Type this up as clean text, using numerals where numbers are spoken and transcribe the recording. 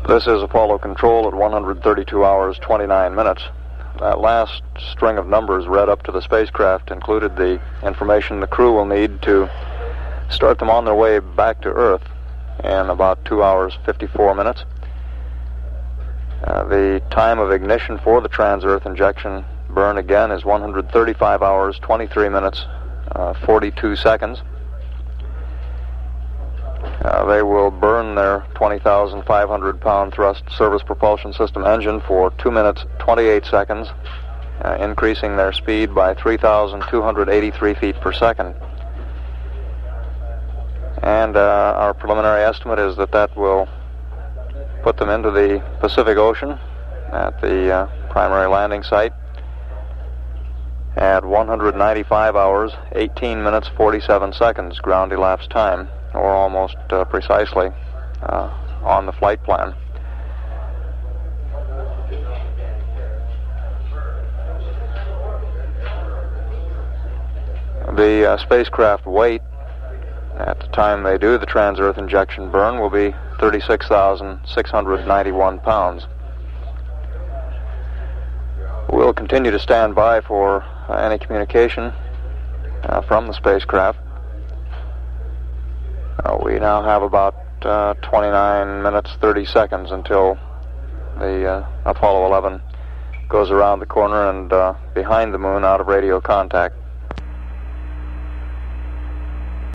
This is Apollo Control at 132 hours, 29 minutes. That last string of numbers read up to the spacecraft included the information the crew will need to start them on their way back to Earth in about 2 hours, 54 minutes. The time of ignition for the trans-Earth injection burn again is 135 hours, 23 minutes, 42 seconds. They will burn their 20,500-pound thrust service propulsion system engine for 2 minutes, 28 seconds, increasing their speed by 3,283 feet per second. And our preliminary estimate is that will put them into the Pacific Ocean at the primary landing site at 195 hours, 18 minutes, 47 seconds ground elapsed time, or almost precisely on the flight plan. The spacecraft weight at the time they do the trans-Earth injection burn will be 36,691 pounds. We'll continue to stand by for any communication from the spacecraft. We now have about 29 minutes, 30 seconds until the Apollo 11 goes around the corner and behind the moon out of radio contact.